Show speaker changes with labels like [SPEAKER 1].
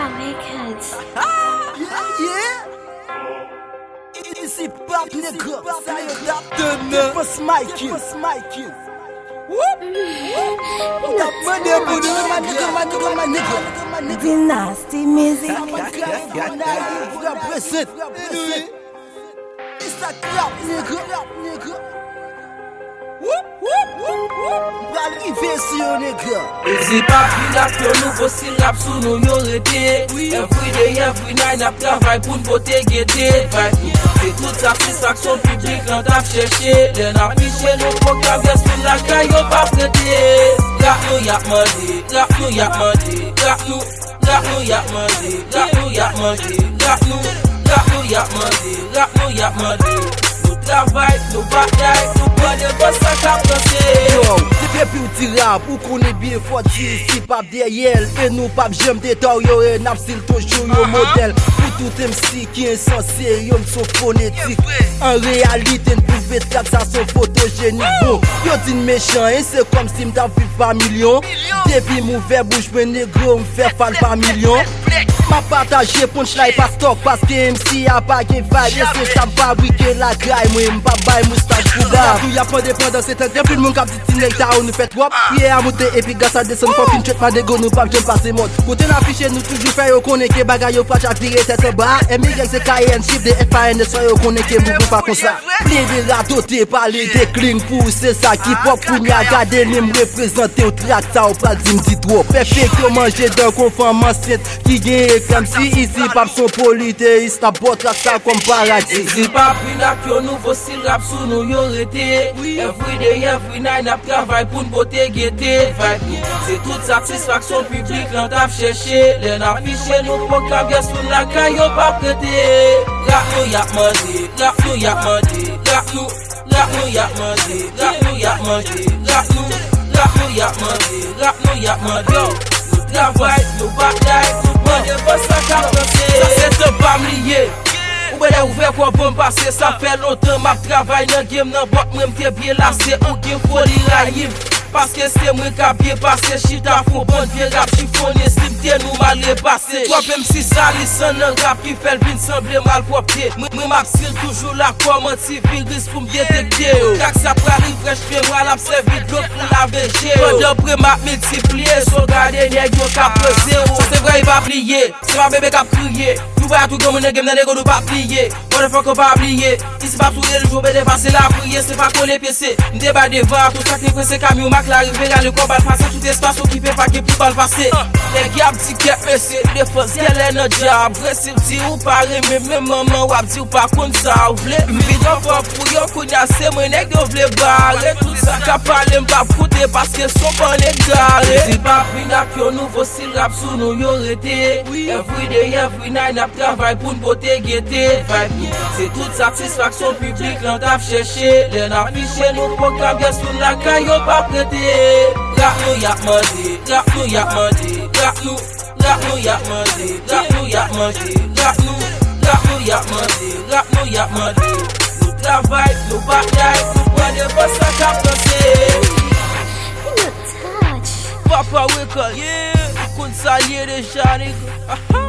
[SPEAKER 1] Records.
[SPEAKER 2] Yeah. Easy pop nigga, ça y est dap First Mikey.
[SPEAKER 3] The nasty music.
[SPEAKER 2] Present. It's a clap nigga.
[SPEAKER 4] Easy pop rap yo nouveau si rap sou nou yo rete. Every day, every night nap travay pou n'bote gete. C'est toute satisfaction publique lan tap cherche. Den afiche nou program yes pou la kay yo pa prete. Rap nou yak mandi, rap nou yak mandi. Rap nou yak mandi, rap nou yak mandi. Rap nou yak mandi, rap nou yak mandi. Travail, nous bataille, nous prenons pas ça qu'à penser.
[SPEAKER 2] Yo, c'est plus petit rap, ou qu'on est bien forti, si pas derrière, et nous pas j'aime détail, yo, et n'a style toujours yo modèle. Pour tout MC qui est insensé, yo m'son phonétique. En réalité, ne pouvait pas que ça son photogénique. Bon, yo dit méchant, et c'est comme si m't'a vu par million. Depuis m'ouvert bouche, me négro, m'fait fan par million. Ma partager punchline pas stock parce que MC a pas gain vibe. C'est ça fabriquer la graille. Moi m'pas bail moustache pour gars. Tout y a pas dépendant c'est un plus le monde cap dit nèg ta nous fait wop. Hier à monter et puis gars ça descend pour fin chat pas de go nous pas j'aime passer mode. Côté l'afficher nous toujours faire yo connaît que bagaille yo pas chaque virer tête bas. Et Miguel c'est KN chip de FAN de so yo connaît que nous pas comme ça. Plein de ratoter parler des cling pour c'est ça qui pop pour me regarder ni me représenter au track ça ou pas dire me dit trop. Fait que manger d'un confirme enceinte qui gagne comme si ici pas son polythéiste à bot ça comme paradis.
[SPEAKER 4] Easy pop rap yo nouveau si rap sou nou yo rete. Every day, every night nap travay pou n'bote gete. C'est toute satisfaction publique lan tap cherche. Den afiche nou program yes pou la kay yo pa prete. Rap nou yak mandi, rap nou yak mandi. Rap nou yak mandi, rap nou yak mandi. Rap nou yak mandi, rap nou yak mandi. Nou travay, nou bataille, nou prenons pas ça qu'à penser. Ça c'est un pas lié. Ou ben ouvert quoi bon passer, ça fait longtemps m'a travail dans game nan bot moi m'te bien lassé ou game folie raïm. Parce que c'est moi qui a bien passé, chita fou bon vieux rap chiffonné, simté nous mal passé. Toi même si ça listen nan rap qui fait le vin semble mal propre. Moi m'absile toujours la comment si virus pour me détecter. Quand ça prend refresh fait moi la servi de l'autre pour la VG. Pendant après m'a multiplié, son garder nèg yo ka pesé. Ça c'est vrai il va plier, c'est ma bébé qui a crié. Nous voyons tout comme un game dans les gars nous pas plier. Motherfucker pas oublier. Ici pas sourire le jour mais dépasser la prière, c'est pas coller PC. Débat devant tout ça qui pressé camion l'arrivée à le combat passé tout espace occupé par qui plus balle passé. Les gars petit qu'est passé défense quel est notre job vrai si ou pas même maman ou dit ou pas comme ça ou vle vidéo pour yo connait c'est moi nèg yo vle barrer tout ça qu'a parler pas fouter parce que son pas égaré. C'est pas fini que nouveau si rap sou nou yo rete. Every day every night nap travail pour n'bote gete. C'est toute satisfaction publique lan tap chercher. Den afiche nou program yes pou la kay yo pa prete. Rap nou yak mandi, rap nou yak mandi. Rap nou yak mandi, rap nou yak mandi. Rap nou yak mandi, rap nou yak mandi. Nou travay, nou bataille, nou prenons pas ça qu'à penser.
[SPEAKER 1] No touch.
[SPEAKER 4] Papa Wickle, yeah, kon sa liye déjà nigga.